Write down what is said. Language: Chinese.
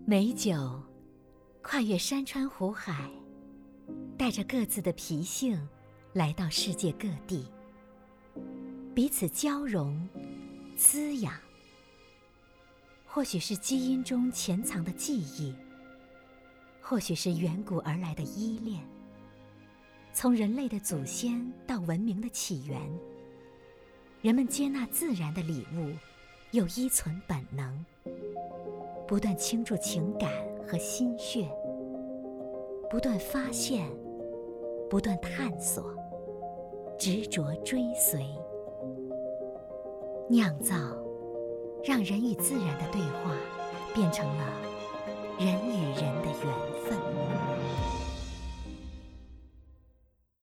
美酒跨越山川湖海，带着各自的脾性来到世界各地，彼此交融滋养。或许是基因中潜藏的记忆，或许是远古而来的依恋。从人类的祖先到文明的起源，人们接纳自然的礼物，又依存本能，不断倾注情感和心血，不断发现，不断探索，执着追随，酿造让人与自然的对话变成了人与人的缘分。